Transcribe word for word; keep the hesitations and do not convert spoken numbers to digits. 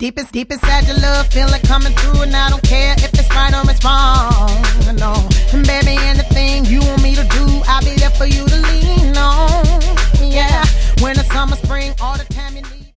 Deep, deep inside your love, feel it coming through, and I don't care if it's right or it's wrong. No,